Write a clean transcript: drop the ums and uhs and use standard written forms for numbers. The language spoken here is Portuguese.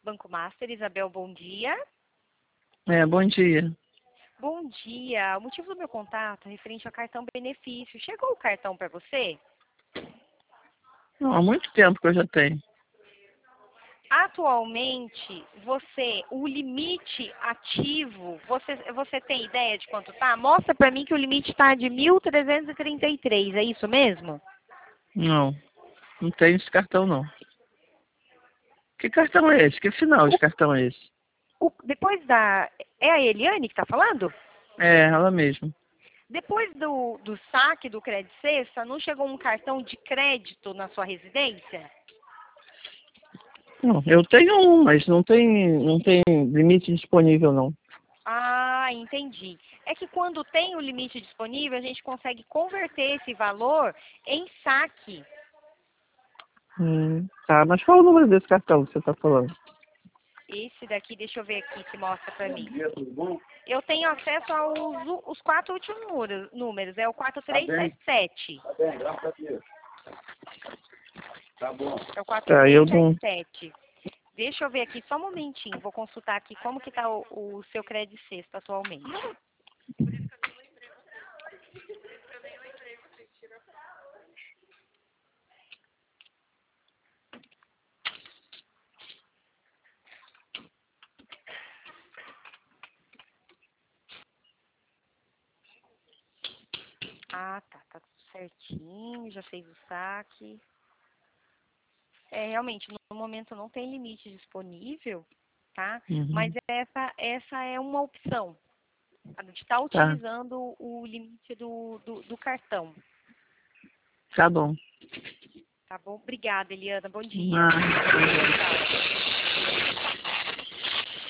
Banco Master. Isabel, bom dia. Bom dia. Bom dia. O motivo do meu contato é referente ao cartão benefício. Chegou o cartão para você? Não, há muito tempo que eu já tenho. Atualmente, o limite ativo, você tem ideia de quanto tá? Mostra para mim que o limite está de 1.333, é isso mesmo? Não, não tenho esse cartão, não. Que cartão é esse? Que final de cartão é esse? É a Eliane que está falando? É, ela mesma. Depois do saque do Crédito Sexta, não chegou um cartão de crédito na sua residência? Não, eu tenho um, mas não tem limite disponível, não. Ah, entendi. É que quando tem o limite disponível, a gente consegue converter esse valor em saque. Tá, mas qual o número desse cartão que você está falando? Esse daqui, deixa eu ver aqui se mostra para mim. Dia, tudo bom? Eu tenho acesso aos 4 últimos números, é o Tá bem, 4377. tá bem, graças a Deus. Tá bom. É o Tá, eu não... 4377. Deixa eu ver aqui só um momentinho, vou consultar aqui como que está o seu crédito sexto atualmente. Ah, tá tudo certinho, já fez o saque. Realmente, no momento não tem limite disponível, tá? Mas Uhum. essa é uma opção, de estar Tá, utilizando o limite do cartão. tá bom. Tá bom? Obrigada, Eliana. Bom dia. Ah,